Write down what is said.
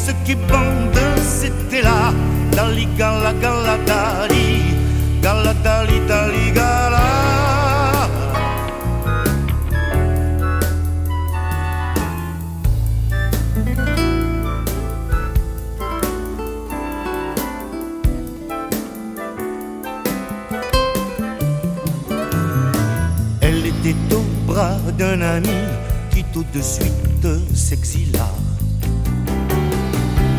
ce qui bande, c'était là. Dali, gala, gala, dali. Gala, dali, dali, gala. Elle était au bras d'un ami qui tout de suite s'exila.